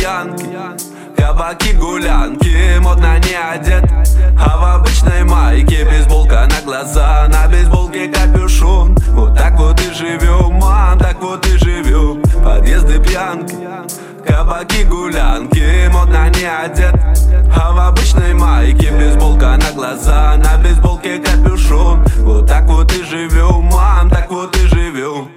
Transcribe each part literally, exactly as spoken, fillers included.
пьянки, кабаки, гулянки. Модно не одет, а в обычной майке. Бейсболка на глаза, на бейсболке капюшон. Вот так вот и живем, мам, так вот и живем. Подъезды, пьянки, кабаки, гулянки. Модно не одет, а в обычной майке. Бейсболка на глаза, на бейсболке капюшон. Вот так вот и живем, мам, так вот и живем.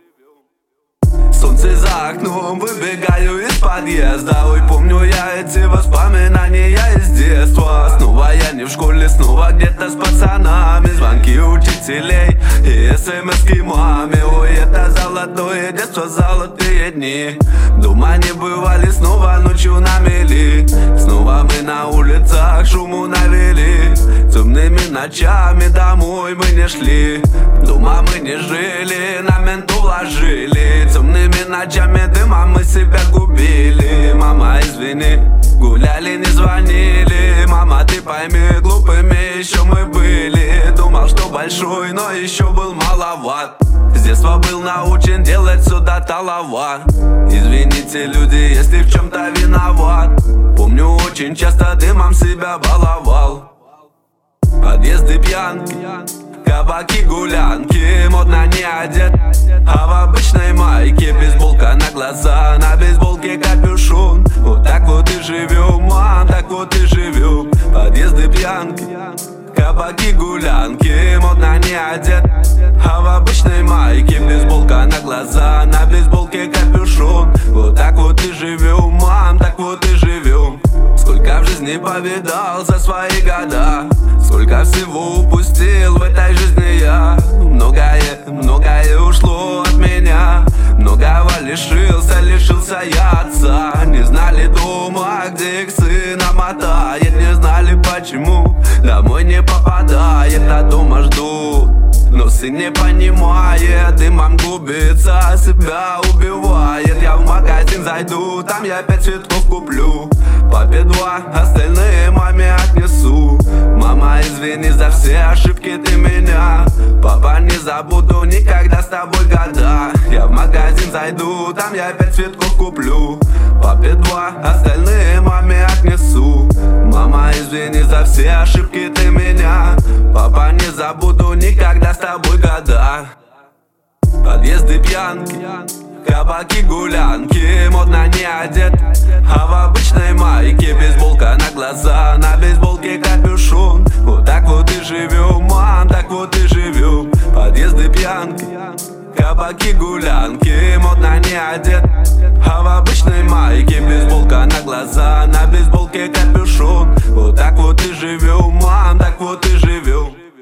Солнце за окном, выбегаю из подъезда. Ой, помню я эти воспоминания из детства. Снова я не в школе, снова где-то с пацанами. Звонки учителей и смс-ки маме. Ой, это золотое детство, золотые дни. Дома не бывали, снова ночью на мели. Снова мы на улицах шуму навели. Темными ночами домой мы не шли. Дома мы не жили, на менту вложили. Темными ночами дымом мы себя губили. Мама, извини, гуляли, не звонили. Мама, ты пойми, глупыми еще мы были. Думал, что большой, но еще был маловат. С детства был научен делать сюда талава. Извините, люди, если в чем-то виноват. Помню, очень часто дымом себя баловал. Подъезды, пьянки, кабаки, гулянки. Модно не одет, а в обычной майке. Бейсболка на глаза, на бейсболке капюшон. Вот так вот и живем, мам, так вот и живем. Подъезды, пьянки, кабаки, гулянки. Модно не одет, а в обычной майке. Бейсболка на глаза, на бейсболке капюшон. Вот так вот и живем, мам, так вот и живем. Сколько в жизни повидал за свои года, сколько всего упустил в этой жизни я. Многое, многое ушло от меня. Многого лишился, лишился я отца. Не знали дома, где их сына мотает. Не знали почему домой не попадает. А дома ждут, но сын не понимает. Дымом губится, себя убивает. Я в магазин зайду, там я пять цветков куплю. Папе два, остальные маме отнесу. Мама, извини за все ошибки ты меня. Папа, не забуду никогда с тобой года. Я в магазин зайду, там я пять цветков куплю. Папе два, остальные маме отнесу. Мама, извини за все ошибки ты меня. Папа, не забуду никогда с тобой года. Подъезды, пьянки, кабаки, гулянки. Модно не одет, а в обычной майке. Бейсболка на глаза, на бейсболке капюшон. Вот так вот и живем, мам, так вот и живем. Подъезды, пьянки, кабаки, гулянки. Модно не одет, а в обычной майке. Бейсболка на глаза, на бейсболке капюшон. Вот так вот и живем,